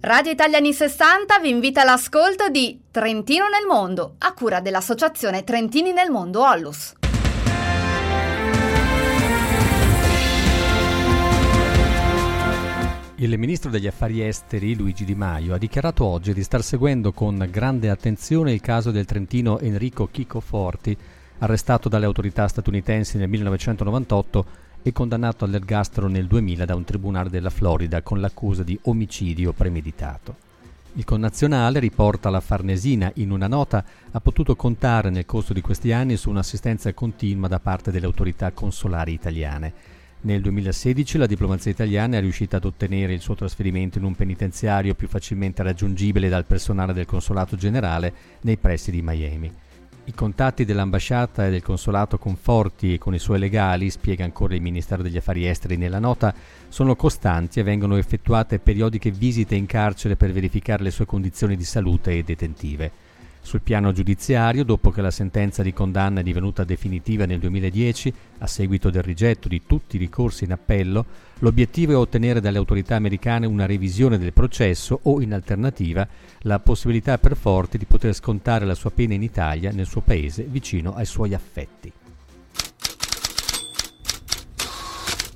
Radio Italia anni 60 vi invita all'ascolto di Trentino nel mondo, a cura dell'associazione Trentini nel mondo Ollus. Il ministro degli affari esteri Luigi Di Maio ha dichiarato oggi di star seguendo con grande attenzione il caso del trentino Enrico Chico Forti, arrestato dalle autorità statunitensi nel 1998 e condannato all'ergastolo nel 2000 da un tribunale della Florida con l'accusa di omicidio premeditato. Il connazionale, riporta la Farnesina in una nota, ha potuto contare nel corso di questi anni su un'assistenza continua da parte delle autorità consolari italiane. Nel 2016 la diplomazia italiana è riuscita ad ottenere il suo trasferimento in un penitenziario più facilmente raggiungibile dal personale del consolato generale nei pressi di Miami. I contatti dell'ambasciata e del consolato con Forti e con i suoi legali, spiega ancora il Ministero degli Affari Esteri nella nota, sono costanti e vengono effettuate periodiche visite in carcere per verificare le sue condizioni di salute e detentive. Sul piano giudiziario, dopo che la sentenza di condanna è divenuta definitiva nel 2010, a seguito del rigetto di tutti i ricorsi in appello, l'obiettivo è ottenere dalle autorità americane una revisione del processo o, in alternativa, la possibilità per Forti di poter scontare la sua pena in Italia, nel suo paese, vicino ai suoi affetti.